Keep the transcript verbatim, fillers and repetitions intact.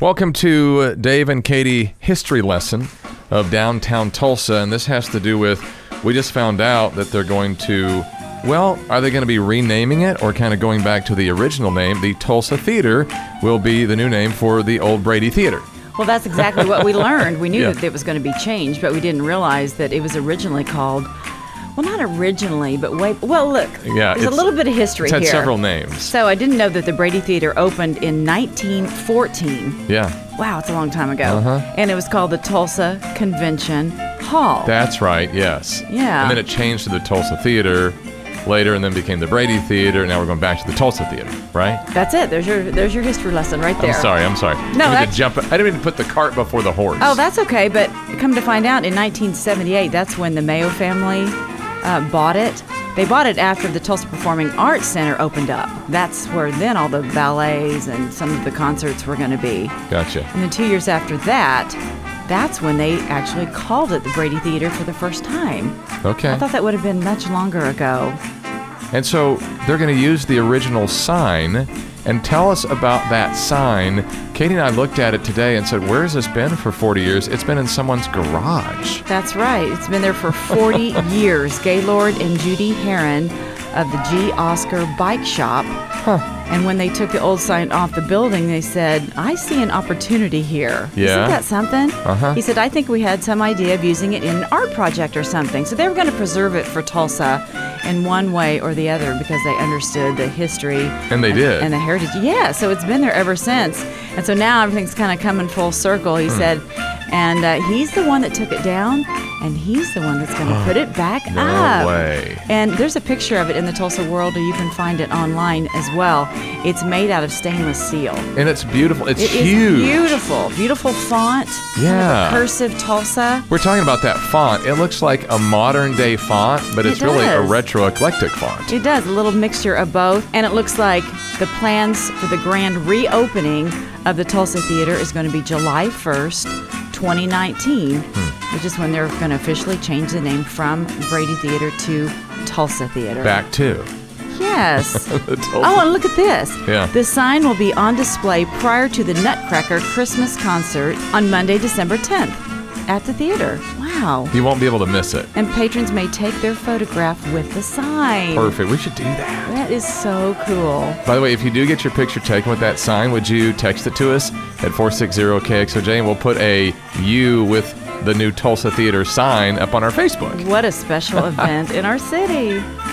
Welcome to Dave and Katie history lesson of downtown Tulsa, and this has to do with, we just found out that they're going to, well, are they going to be renaming it or kind of going back to the original name? The Tulsa Theater will be the new name for the old Brady Theater. Well, that's exactly what we learned. We knew Yeah. that it was going to be changed, but we didn't realize that it was originally called, well, not originally, but way, well, look, Yeah, there's a it's- little bit of history It's had here. several names. So I didn't know that the Brady Theater opened in nineteen fourteen. Yeah, Wow, it's a long time ago. Uh-huh. And it was called the Tulsa Convention Hall. that's right, yes. Yeah. And then it changed to the Tulsa Theater later and then became the Brady Theater, and now we're going back to the Tulsa Theater, right? That's it. There's your there's your history lesson right there. I'm sorry, I'm sorry. No, I didn't mean that's- to jump. I didn't mean to put the cart before the horse. Oh, that's okay. But come to find out, in nineteen seventy-eight, that's when the Mayo family uh, bought it. They bought it after the Tulsa Performing Arts Center opened up. That's where then all the ballets and some of the concerts were going to be. Gotcha. And then two years after that, that's when they actually called it the Brady Theater for the first time. Okay. I thought that would have been much longer ago. And so they're going to use the original sign and tell us about that sign. Katie and I looked at it today and said, where has this been for forty years? It's been in someone's garage. That's right. It's been there for forty years. Gaylord and Judy Heron of the G. Oscar Bike Shop. Huh. And when they took the old sign off the building, they said, I see an opportunity here. Yeah. Isn't that something? Uh-huh. He said, I think we had some idea of using it in an art project or something. So they were going to preserve it for Tulsa in one way or the other because they understood the history. And they did. And the heritage. Yeah, so it's been there ever since. And so now everything's kind of coming full circle, he Hmm. said. And uh, he's the one that took it down, and he's the one that's going to put it back No up. way. And there's a picture of it in the Tulsa World, or you can find it online as well. It's made out of stainless steel. And it's beautiful. It's It is huge. beautiful. Beautiful font. kind of Yeah. a cursive Tulsa. We're talking about that font. It looks like a modern day font, but It it's really a does. retro eclectic font. It does, a little mixture of both. And it looks like the plans for the grand reopening of the Tulsa Theater is going to be July first, twenty nineteen, Hmm. which is when they're going to officially change the name from Brady Theater to Tulsa Theater. Back to Yes. the Tulsa. Oh, and look at this. Yeah. The sign will be on display prior to the Nutcracker Christmas concert on Monday, December tenth at the theater. Wow. You won't be able to miss it. And patrons may take their photograph with the sign. Perfect. We should do that. That is so cool. By the way, if you do get your picture taken with that sign, would you text it to us at four six zero K X O J, and we'll put a U with the new Tulsa Theater sign up on our Facebook. What a special event in our city.